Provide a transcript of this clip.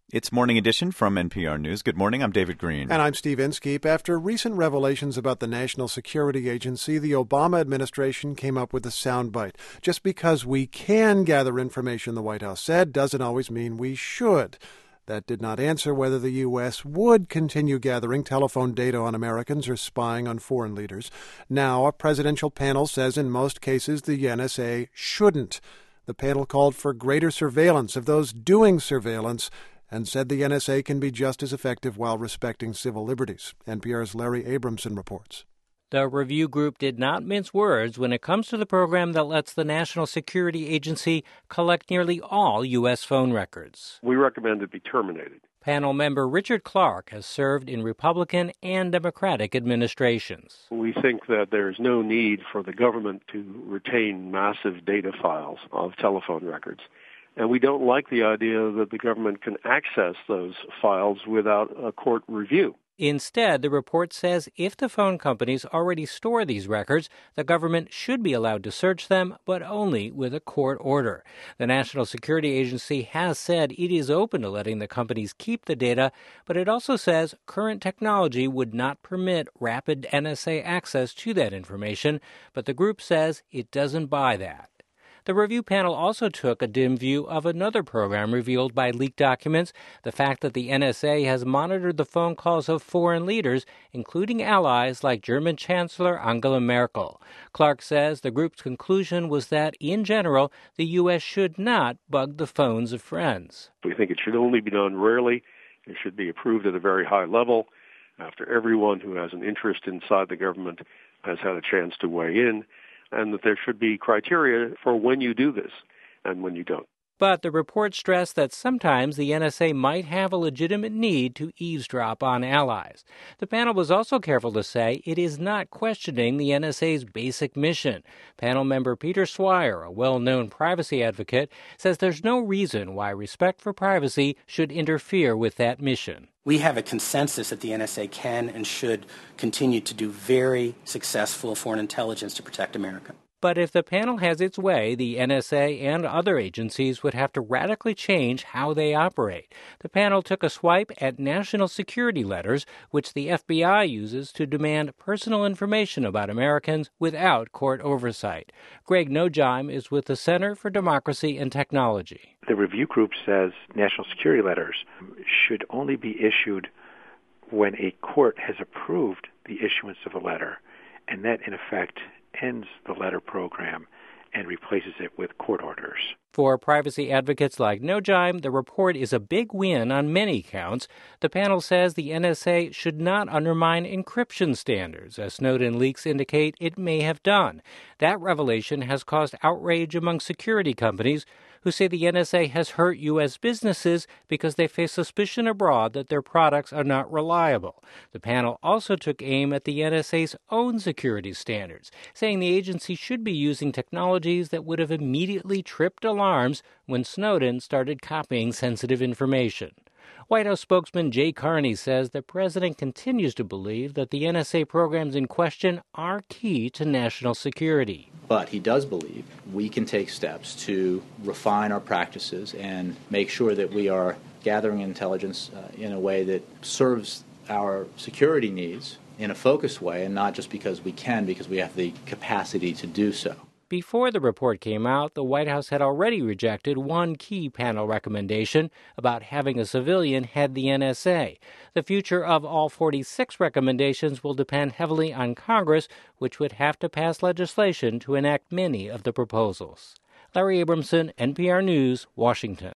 It's Morning Edition from NPR News. Good morning, I'm David Green. And I'm Steve Inskeep. After recent revelations about the National Security Agency, the Obama administration came up with a soundbite. Just because we can gather information, the White House said, doesn't always mean we should. That did not answer whether the U.S. would continue gathering telephone data on Americans or spying on foreign leaders. Now, a presidential panel says in most cases the NSA shouldn't. The panel called for greater surveillance of those doing surveillance and said the NSA can be just as effective while respecting civil liberties. NPR's Larry Abramson reports. The review group did not mince words when it comes to the program that lets the National Security Agency collect nearly all U.S. phone records. We recommend it be terminated. Panel member Richard Clark has served in Republican and Democratic administrations. We think that there is no need for the government to retain massive data files of telephone records. And we don't like the idea that the government can access those files without a court review. Instead, the report says if the phone companies already store these records, the government should be allowed to search them, but only with a court order. The National Security Agency has said it is open to letting the companies keep the data, but it also says current technology would not permit rapid NSA access to that information, but the group says it doesn't buy that. The review panel also took a dim view of another program revealed by leaked documents, the fact that the NSA has monitored the phone calls of foreign leaders, including allies like German Chancellor Angela Merkel. Clark says the group's conclusion was that, in general, the U.S. should not bug the phones of friends. We think it should only be done rarely. It should be approved at a very high level after everyone who has an interest inside the government has had a chance to weigh in, and that there should be criteria for when you do this and when you don't. But the report stressed that sometimes the NSA might have a legitimate need to eavesdrop on allies. The panel was also careful to say it is not questioning the NSA's basic mission. Panel member Peter Swire, a well-known privacy advocate, says there's no reason why respect for privacy should interfere with that mission. We have a consensus that the NSA can and should continue to do very successful foreign intelligence to protect America. But if the panel has its way, the NSA and other agencies would have to radically change how they operate. The panel took a swipe at national security letters, which the FBI uses to demand personal information about Americans without court oversight. Greg Nojheim is with the Center for Democracy and Technology. The review group says national security letters should only be issued when a court has approved the issuance of a letter, and that, in effect, ends the letter program and replaces it with court orders. For privacy advocates like Nojheim, the report is a big win on many counts. The panel says the NSA should not undermine encryption standards, as Snowden leaks indicate it may have done. That revelation has caused outrage among security companies who say the NSA has hurt U.S. businesses because they face suspicion abroad that their products are not reliable. The panel also took aim at the NSA's own security standards, saying the agency should be using technologies that would have immediately tripped alarms when Snowden started copying sensitive information. White House spokesman Jay Carney says the president continues to believe that the NSA programs in question are key to national security. But he does believe we can take steps to refine our practices and make sure that we are gathering intelligence in a way that serves our security needs in a focused way, and not just because we can, because we have the capacity to do so. Before the report came out, the White House had already rejected one key panel recommendation about having a civilian head the NSA. The future of all 46 recommendations will depend heavily on Congress, which would have to pass legislation to enact many of the proposals. Larry Abramson, NPR News, Washington.